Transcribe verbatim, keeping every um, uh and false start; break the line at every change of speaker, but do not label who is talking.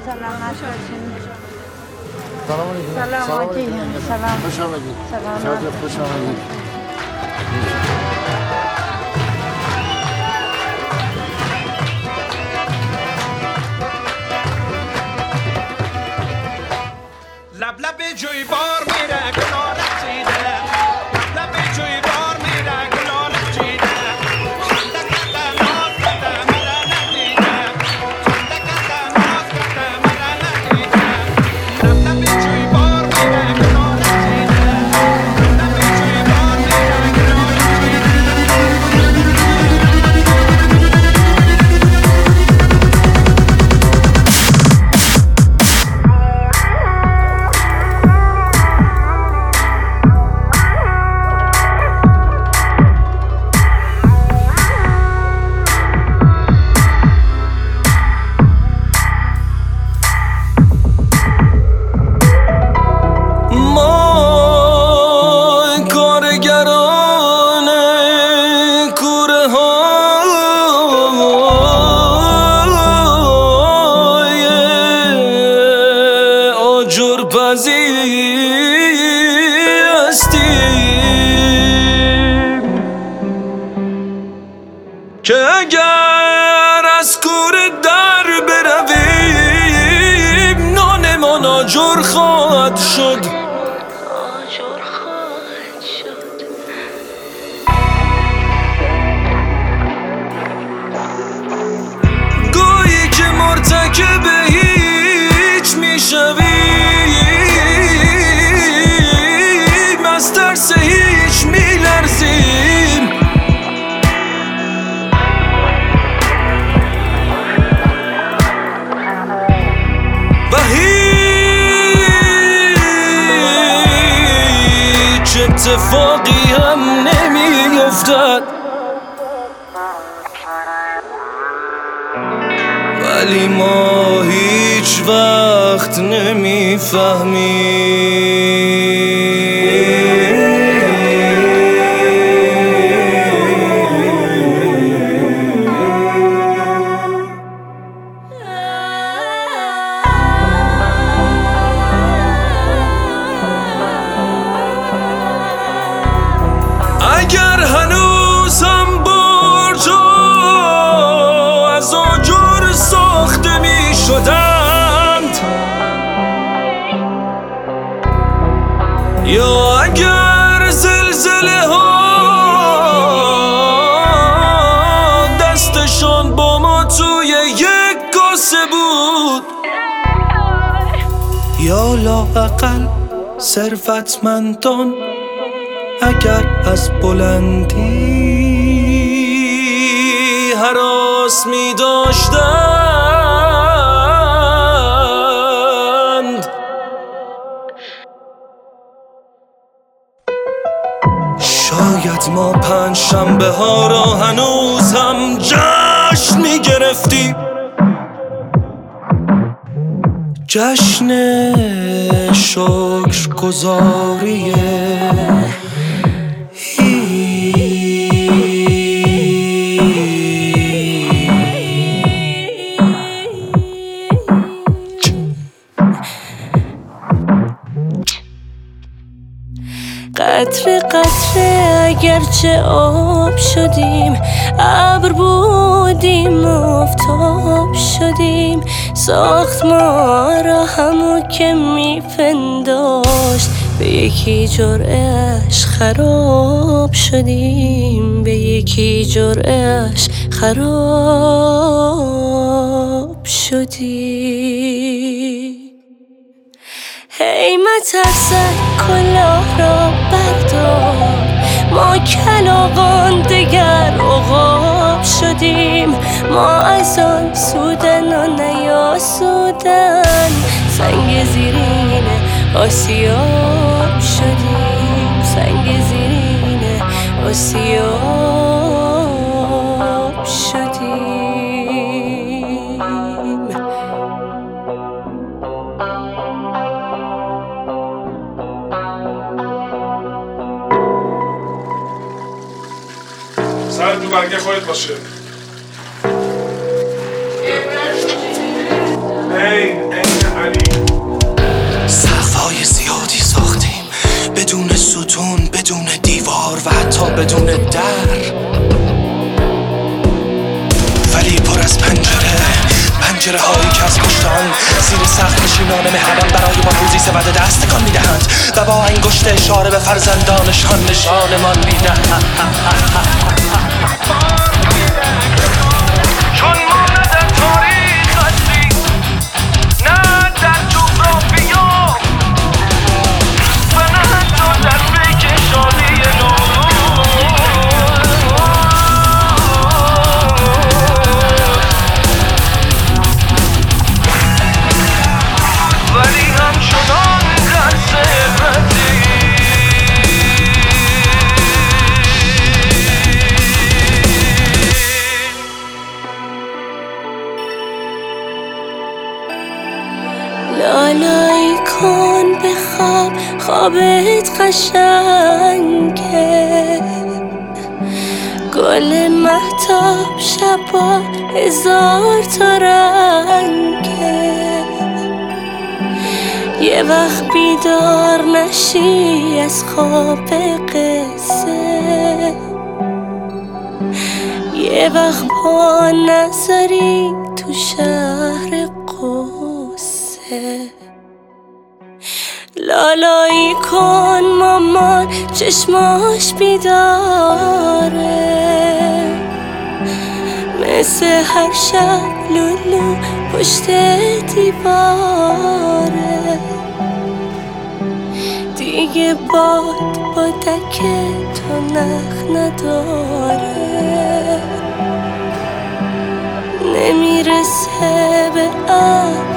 سلامت باشین.
سلام علیکم.
سلام علیکم. سلام.
خوش آمدید.
سلام.
خوش آمدید.
لب لب جوی بار میره گلال چیده، لب لب جوی بار میره گلال چیده، خنده کده ناز کده مرا ندیده، خنده کده ناز کده مرا ندیده، لب لب جوی بار میره گلال چیده، لب لب جوی بار میره گلال که اگر از کوره در برویم نانمان آجر خواهد شد. گویی که مرتکب هیچ میشویم، از ترس هیچ میلرزیم، و هیچ اتفاقی هم نمیافتد، ولی ما هیچ وقت نمیفهمیم. اگر هنوزم برجا از آجر ساخته می شدند، یا اگر زلزله ها دستشان با ما توی یک کاسه بود، یا لااقل ثروتمندان اگر از بلندی هراس می داشتند، شاید ما پنج شنبه ها را هنوز هم جشن می گرفتیم، جشن شکرگزاری
قطره قطره اگرچه آب شدیم، ابر بودیم آفتاب شدیم، ساخت ما را همو که میپنداشت، به یکی جرعه‌اش خراب شدیم، به یکی جرعه‌اش خراب شدیم. هی مترسک کلاه را بردار، ما کلاغان دگر عقاب شدیم، ما از آن سودن و نیاسودن، سنگ زیرین آسیاب شدیم، سنگ زیرین آسیاب شدیم.
سرت تو برگه خودت باشه. این
حتی بدون در، ولی پر از پنجره، پنجره هایی که از پشت آن زیر سقف نشینان مهربان برای ما روزی سبد دست تکان میدهند و با انگشت اشاره به فرزندانشان نشانمان میدهند. چون ما نه در تاریخ هستی، نه در جغرافیا و نه حتی در بکشانی نو، ولی همچنان در ثروتی.
لالایی کن به خواب، خوابت قشنگه، گل مهتاب شبا هزار تا رنگه. یه وقت بیدار نشی از خواب قصه، یه وقت پا نذاری تو شهر قصه. لالایی کن مامان چشماش بیداره، مثل هر شب لولو پشت دیواره. دیگه باد با دک تو نخ نداره، نمیرسه به عقل